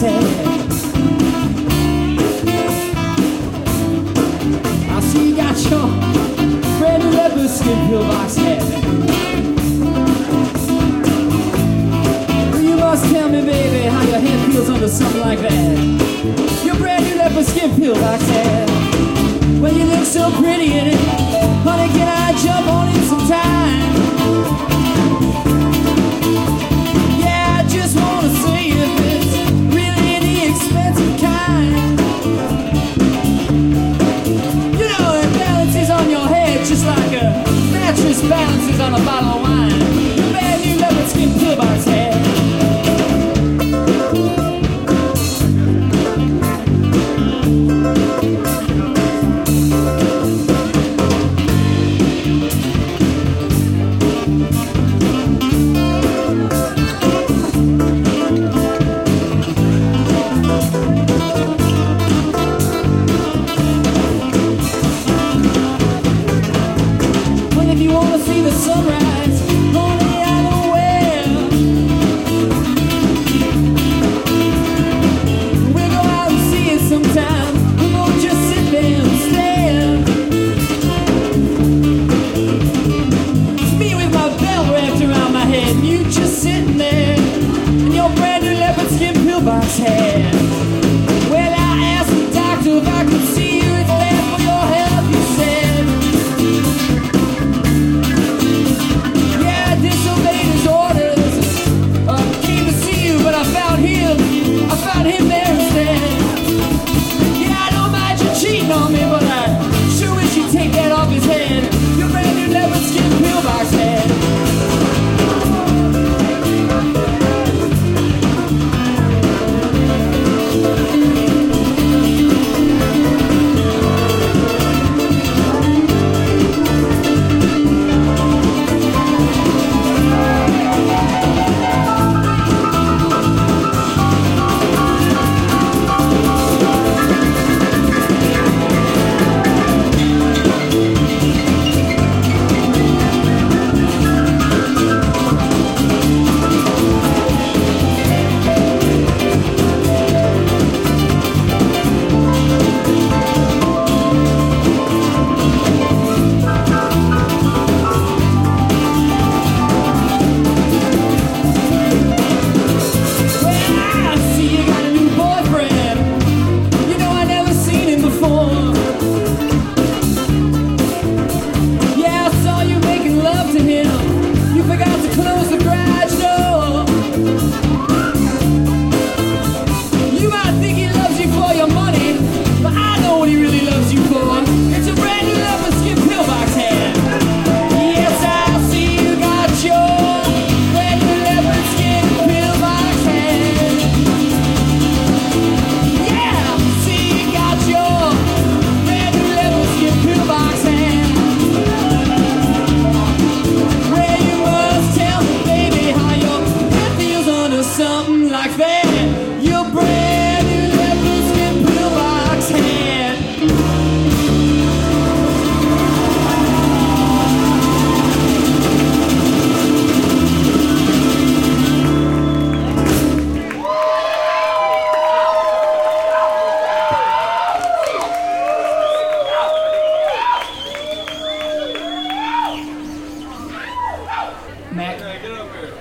head. I see you got your brand new leather skin pillbox head. You must tell me, baby, how your head feels under something like that. Your brand new leather skin pillbox head. Well, you look so pretty in it. Honey, can I jump on it sometime? Yeah, I just wanna see if it's really the expensive kind. You know, it balances on your head just like a mattress balances on a bottle of wine. Your brand new leopard skin pillbox head. If you wanna see the sunrise, only I know where. We'll go out and see it sometime. We won't just sit there and stare. Me with my belt wrapped around my head, and you just sitting there in your brand new leopard skin pillbox head. Well, I asked the doctor if I could see you. It's bad for your health, he said. Disobeyed his orders. Came to see you, but I found him there instead. Yeah, I don't mind you cheating on me, but I sure wish you'd take that off his head. Your brand new leopard skin pillbox head. Something like that. Your brand new leopard skin pillbox head. Mac.